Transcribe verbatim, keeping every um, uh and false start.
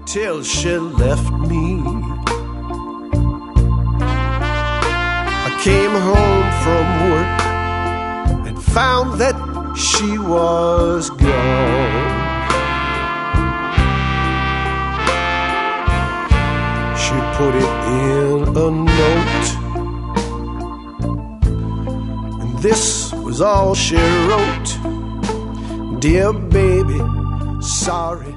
till she left me. I came home from work and found that she was gone. She put it in a note, and this was all she wrote. Dear baby, sorry